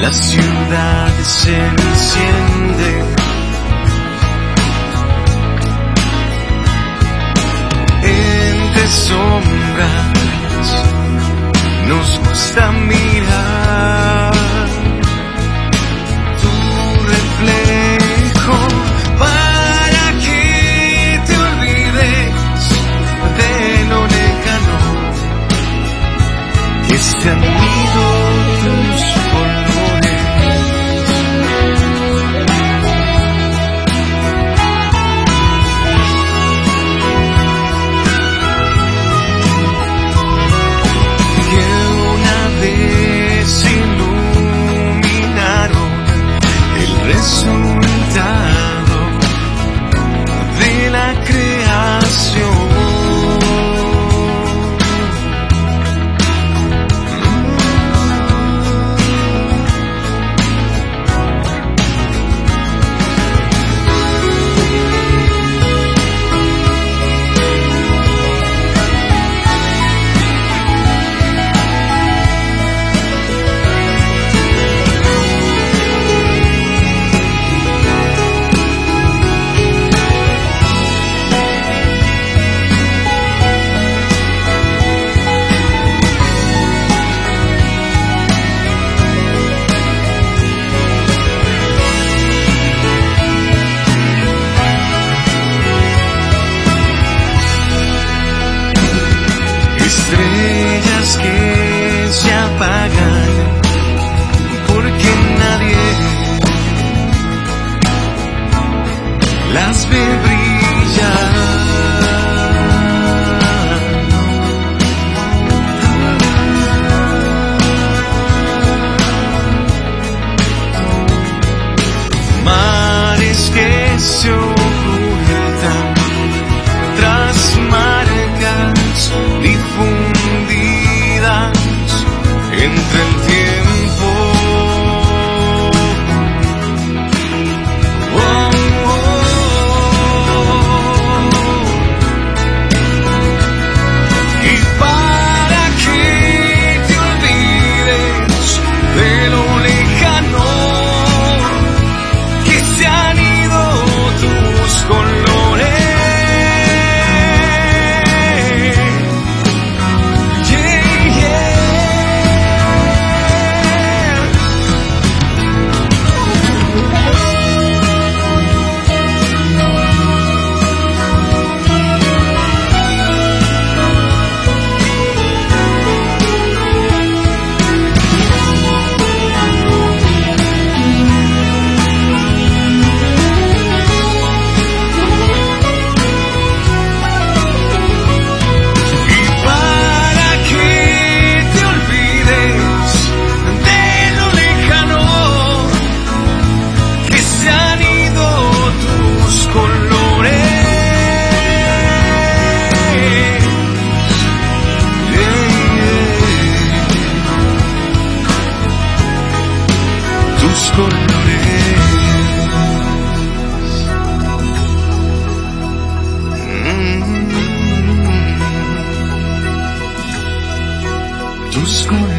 la ciudad se enciende. Entre sombras nos gusta mirar tu reflejo para que te olvides de lo lejano que se han ido tus colores. Que una vez iluminaron el resultado de la creación. Estrellas que se apagan porque nadie las ve brillar. Mares que se ocultan tras marcas difundidas entre el tiempo. Oh, oh, oh. Y para que te olvides de lo lejano que se han ido tus colores. Tus colores. Tus colores.